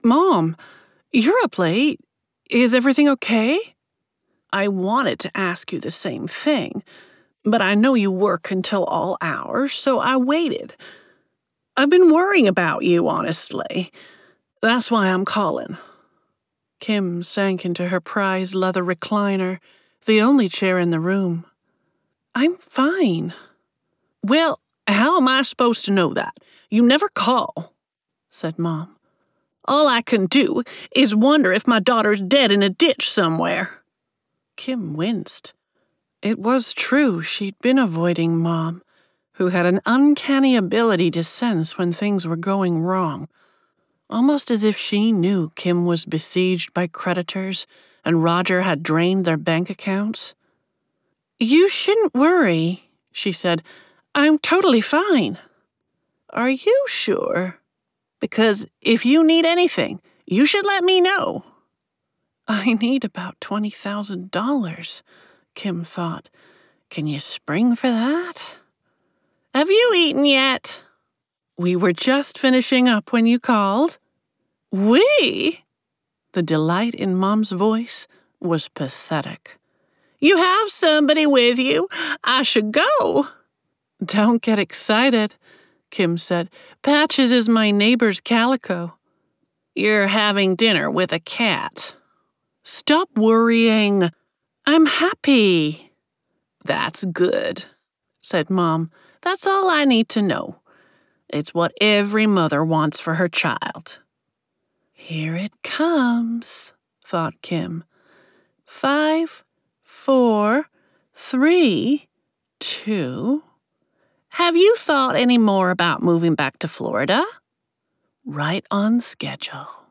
Mom, you're up late. Is everything okay? I wanted to ask you the same thing, but I know you work until all hours, so I waited. I've been worrying about you, honestly. That's why I'm calling. Kim sank into her prized leather recliner, the only chair in the room. I'm fine. Well, how am I supposed to know that? You never call, said Mom. All I can do is wonder if my daughter's dead in a ditch somewhere. Kim winced. It was true she'd been avoiding Mom, who had an uncanny ability to sense when things were going wrong, almost as if she knew Kim was besieged by creditors and Roger had drained their bank accounts. You shouldn't worry, she said. I'm totally fine. Are you sure? Because if you need anything, you should let me know. I need about $20,000, Kim thought. Can you spring for that? Have you eaten yet? We were just finishing up when you called. We? The delight in Mom's voice was pathetic. You have somebody with you. I should go. Don't get excited, Kim said. Patches is my neighbor's calico. You're having dinner with a cat. Stop worrying. I'm happy. That's good, said Mom. That's all I need to know. It's what every mother wants for her child. Here it comes, thought Kim. 5, 4, 3, 2. Have you thought any more about moving back to Florida? Right on schedule.